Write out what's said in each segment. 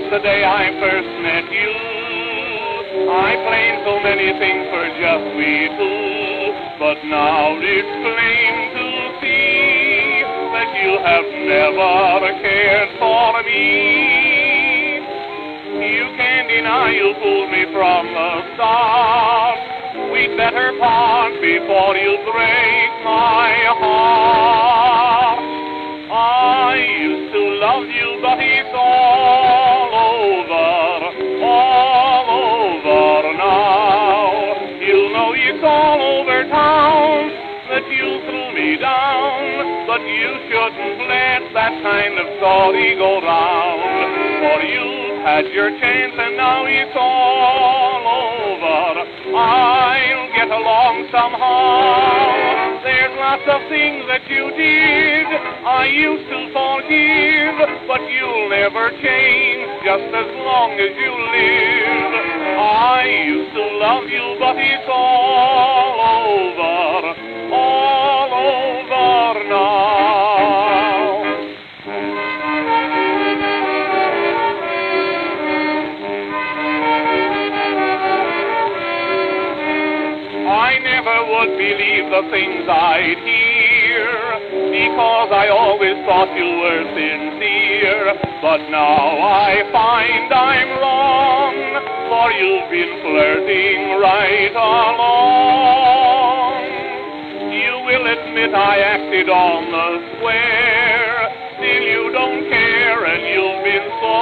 the day I first met you, I planned so many things for just we two. But now it's plain to see that you have never cared for me. You can't deny you fooled me from the start. We'd better part before you break my heart. I used to love you, but it's all over now. You know it's all over town that you threw me down, but you shouldn't let that kind of story go round. For you've had your chance and now it's all over. I'll get along somehow. There's lots of things that you did I used to forgive, but you'll never change just as long as you live. I used to love you, but it's all over now. I never would believe the things I'd hear, because I always thought you were sincere. But now I find I'm wrong, for you've been flirting right along. You will admit I acted on the square, still you don't care and you've been so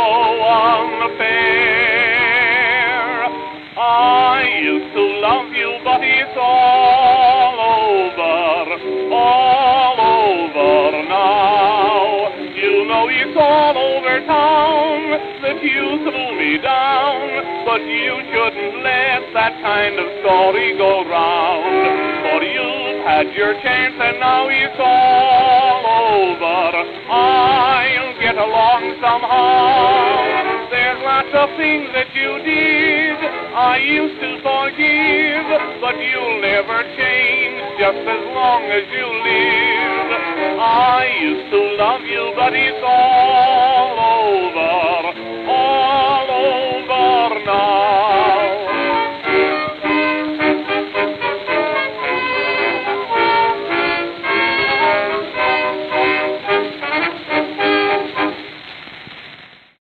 unfair. I used to love you, but it's all over now. You know it's all over town that you threw me down, but you shouldn't let that kind of story go round. For you've had your chance and now it's all over. I'll get along somehow. There's lots of things that you did I used to forgive, but you'll never change just as long as you live. I used to love you, but it's all